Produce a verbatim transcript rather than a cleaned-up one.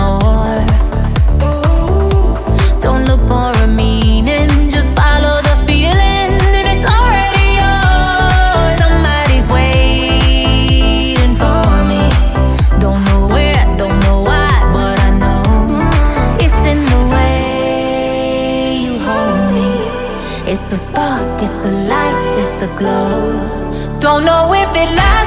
more. Don't look for a meaning, just follow the feeling, and it's already yours. Somebody's waiting for me. Don't know where, don't know why, but I know it's in the way you hold me. It's a spark, it's a light, it's a glow. Don't know if it lasts.